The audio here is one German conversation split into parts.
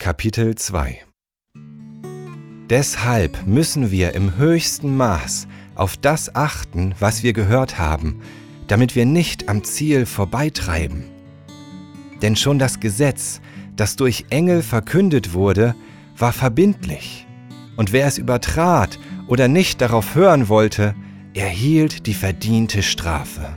Kapitel 2. Deshalb müssen wir im höchsten Maß auf das achten, was wir gehört haben, damit wir nicht am Ziel vorbeitreiben. Denn schon das Gesetz, das durch Engel verkündet wurde, war verbindlich, und wer es übertrat oder nicht darauf hören wollte, erhielt die verdiente Strafe.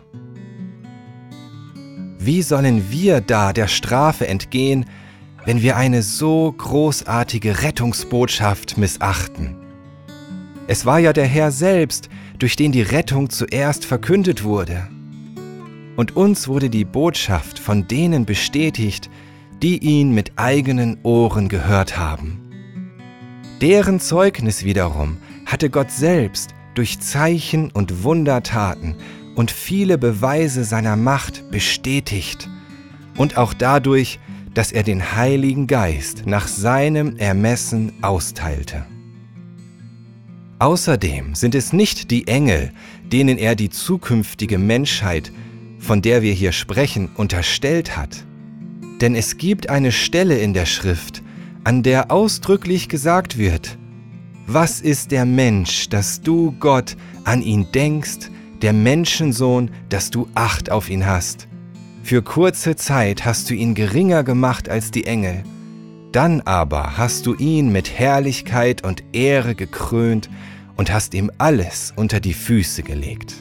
Wie sollen wir da der Strafe entgehen, wenn wir eine so großartige Rettungsbotschaft missachten? Es war ja der Herr selbst, durch den die Rettung zuerst verkündet wurde. Und uns wurde die Botschaft von denen bestätigt, die ihn mit eigenen Ohren gehört haben. Deren Zeugnis wiederum hatte Gott selbst durch Zeichen und Wundertaten und viele Beweise seiner Macht bestätigt und auch dadurch, dass er den Heiligen Geist nach seinem Ermessen austeilte. Außerdem sind es nicht die Engel, denen er die zukünftige Menschheit, von der wir hier sprechen, unterstellt hat. Denn es gibt eine Stelle in der Schrift, an der ausdrücklich gesagt wird: Was ist der Mensch, dass du, Gott, an ihn denkst, der Menschensohn, dass du Acht auf ihn hast? Für kurze Zeit hast du ihn geringer gemacht als die Engel. Dann aber hast du ihn mit Herrlichkeit und Ehre gekrönt und hast ihm alles unter die Füße gelegt.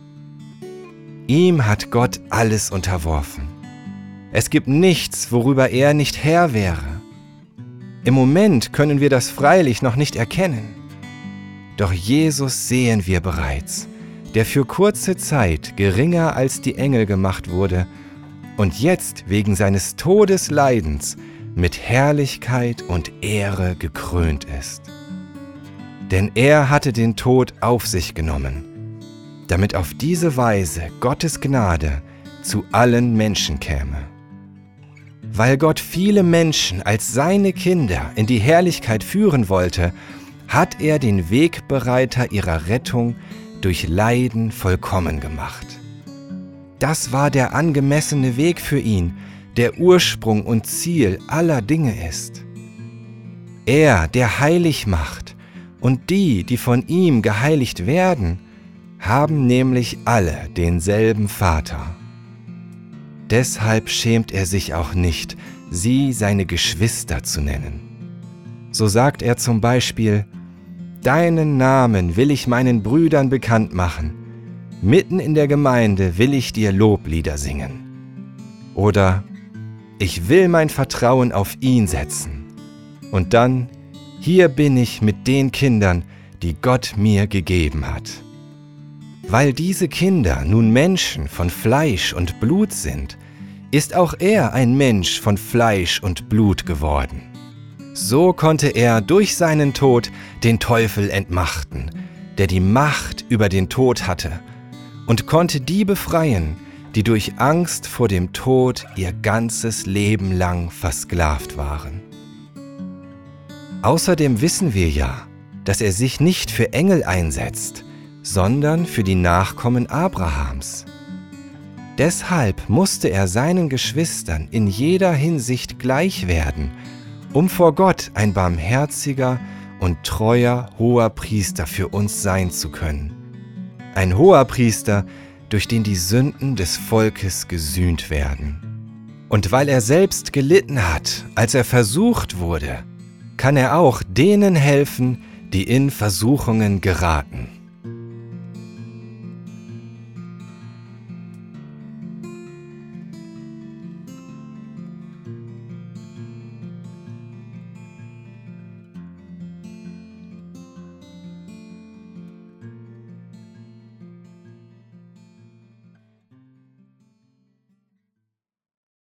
Ihm hat Gott alles unterworfen. Es gibt nichts, worüber er nicht Herr wäre. Im Moment können wir das freilich noch nicht erkennen. Doch Jesus sehen wir bereits, der für kurze Zeit geringer als die Engel gemacht wurde und jetzt wegen seines Todesleidens mit Herrlichkeit und Ehre gekrönt ist. Denn er hatte den Tod auf sich genommen, damit auf diese Weise Gottes Gnade zu allen Menschen käme. Weil Gott viele Menschen als seine Kinder in die Herrlichkeit führen wollte, hat er den Wegbereiter ihrer Rettung durch Leiden vollkommen gemacht. Das war der angemessene Weg für ihn, der Ursprung und Ziel aller Dinge ist. Er, der heilig macht, und die, die von ihm geheiligt werden, haben nämlich alle denselben Vater. Deshalb schämt er sich auch nicht, sie seine Geschwister zu nennen. So sagt er zum Beispiel: Deinen Namen will ich meinen Brüdern bekannt machen. Mitten in der Gemeinde will ich dir Loblieder singen. Oder: Ich will mein Vertrauen auf ihn setzen. Und dann: Hier bin ich mit den Kindern, die Gott mir gegeben hat. Weil diese Kinder nun Menschen von Fleisch und Blut sind, ist auch er ein Mensch von Fleisch und Blut geworden. So konnte er durch seinen Tod den Teufel entmachten, der die Macht über den Tod hatte, und konnte die befreien, die durch Angst vor dem Tod ihr ganzes Leben lang versklavt waren. Außerdem wissen wir ja, dass er sich nicht für Engel einsetzt, sondern für die Nachkommen Abrahams. Deshalb musste er seinen Geschwistern in jeder Hinsicht gleich werden, um vor Gott ein barmherziger und treuer Hoherpriester für uns sein zu können. Ein Hoherpriester, durch den die Sünden des Volkes gesühnt werden. Und weil er selbst gelitten hat, als er versucht wurde, kann er auch denen helfen, die in Versuchungen geraten.